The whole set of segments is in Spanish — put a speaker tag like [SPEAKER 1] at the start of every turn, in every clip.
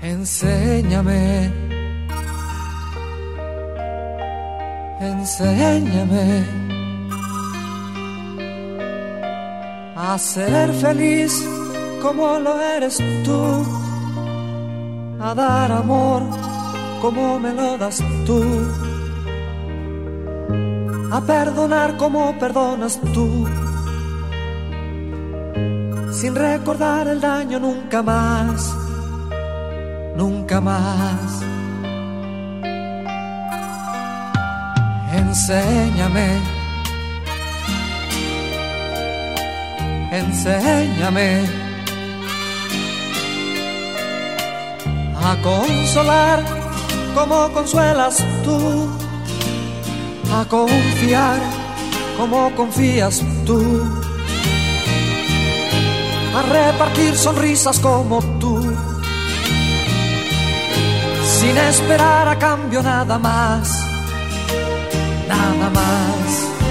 [SPEAKER 1] Enséñame, enséñame a ser feliz como lo eres tú, a dar amor como me lo das tú, a perdonar como perdonas tú, sin recordar el daño nunca más, nunca más. Enséñame, enséñame a consolar como consuelas tú, a confiar como confías tú, a repartir sonrisas como tú, sin esperar a cambio nada más, nada más.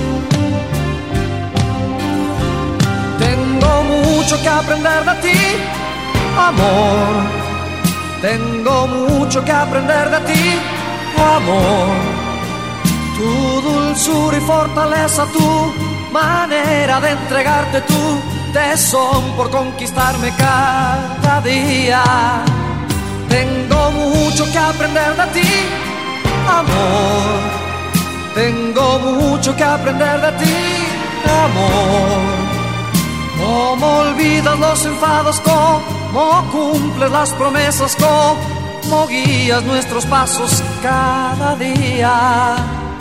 [SPEAKER 1] Tengo mucho que aprender de ti, amor. Tengo mucho que aprender de ti, amor. Tu dulzura y fortaleza, tu manera de entregarte, tu tesón por conquistarme cada día. Tengo mucho que aprender de ti, amor. Tengo mucho que aprender de ti, amor. Cómo olvidas los enfados, cómo cumples las promesas, cómo guías nuestros pasos cada día.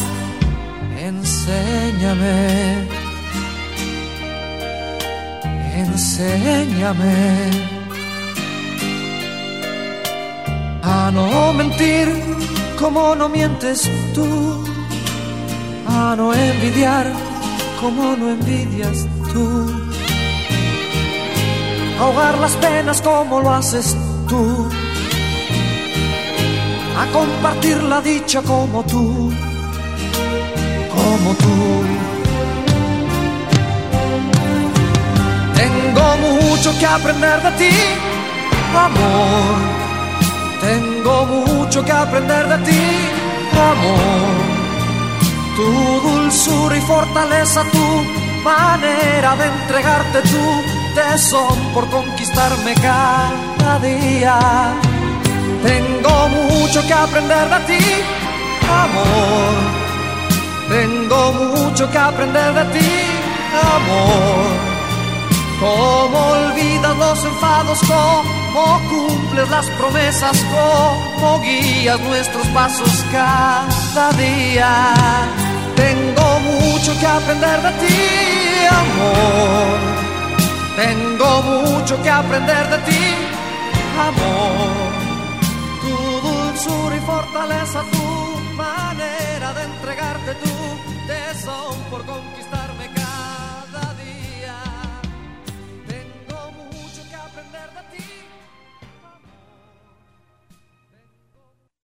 [SPEAKER 1] Enséñame, enséñame a no mentir como no mientes tú, a no envidiar como no envidias tú, ahogar las penas como lo haces tú, a compartir la dicha como tú, como tú. Tengo mucho que aprender de ti, amor. Tengo mucho que aprender de ti, amor. Tu dulzura y fortaleza, tu manera de entregarte, tu tesón por conquistarme cada día. Tengo mucho que aprender de ti, amor. Tengo mucho que aprender de ti, amor. Cómo olvidas los enfados, cómo cumples las promesas, cómo guías nuestros pasos cada día. Tengo mucho que aprender de ti, amor. Tengo mucho que aprender de ti, amor. Tu dulzura y fortaleza, tu manera de entregar